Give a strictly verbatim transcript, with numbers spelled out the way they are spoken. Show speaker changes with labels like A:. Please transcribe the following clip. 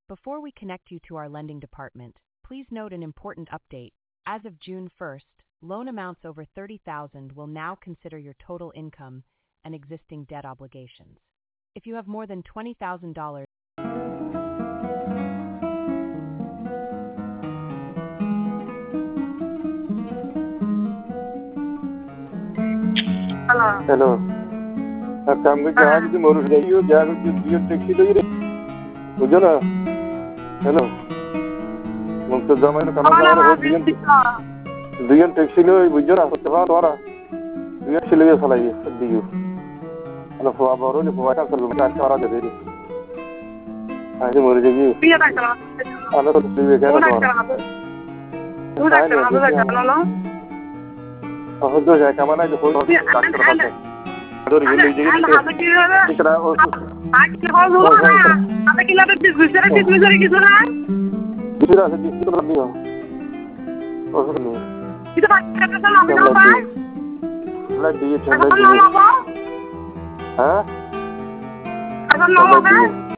A: Before we connect you to our lending department, please note an important update. As of June first, loan amounts over thirty thousand dollars will now consider your total income and existing debt obligations. If you have more than twenty thousand dollars,
B: Hello.
C: Hello. काम को जहाँ किसी मोरू जाइयो जहाँ किसी दियो taxi लो ये बुझो ना हेलो मुझे जमाने का नाम है वो दियन दियन टैक्सी लो बुझो ना तो बात हो रहा दियन सिले साला ये दियो अल्लाह फुआ बारो ने फुआ का कर लूँगा अच्छा रहा दे दे आज मोरू जाइए
B: Dia tak kenal.
C: अल्लाह तो सिले क्या
B: Udah
C: ना
B: kenal. Udah kenal, udah kenal lo.
C: और जो जाए कमाना है जो कोई डॉक्टर होता है अदर ये ले जाइए इतना और
B: आज के हो हुआ ना अब के लिए तो दूसरा चीज में जरूरी किस ना
C: दूसरा से दूसरी तरफ नहीं हो और नहीं
B: itu pakai kata nama apa
C: lah dia
B: kata
C: channel
B: nama apa
C: हाँ
B: kata nama apa